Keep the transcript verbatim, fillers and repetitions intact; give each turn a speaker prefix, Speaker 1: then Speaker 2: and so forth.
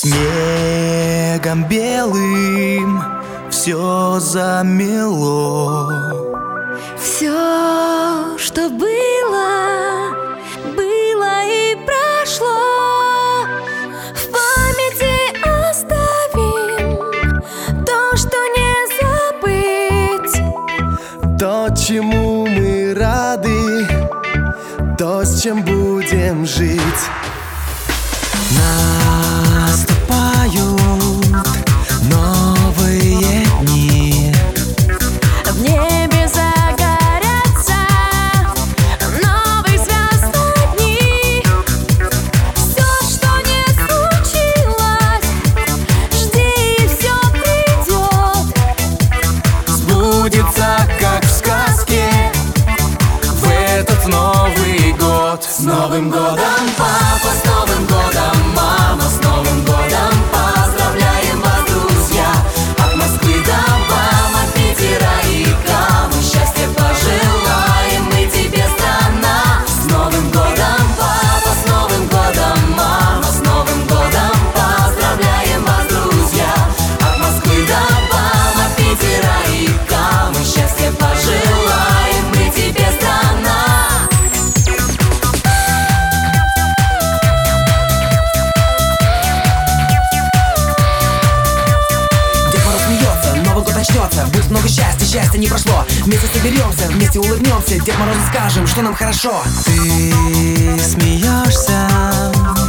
Speaker 1: Снегом белым все замело.
Speaker 2: Все, что было, было и прошло. В памяти оставим то, что не забыть.
Speaker 1: То, чему мы рады, то, с чем будем жить. Наступают новые дни.
Speaker 2: В небе загорятся новые звездные дни. Все, что не случилось, жди, и все придет.
Speaker 1: Сбудется, как в сказке, в этот Новый год. С Новым годом, папа, с Новым годом, мама, с Новым годом. Поздравляем вас, друзья, от Москвы до Бама, Питера и Камы. Счастья пожелаем мы тебе, страна. С Новым годом, папа, с Новым годом, мама, с Новым годом. Поздравляем вас, друзья, от Москвы до Бама, Питера и Камы. Счастья пожелаем мы тебе, страна.
Speaker 3: Будет много счастья, счастья не прошло. Вместе соберемся, вместе улыбнемся. Дед Морозу скажем, что нам хорошо.
Speaker 1: Ты смеешься,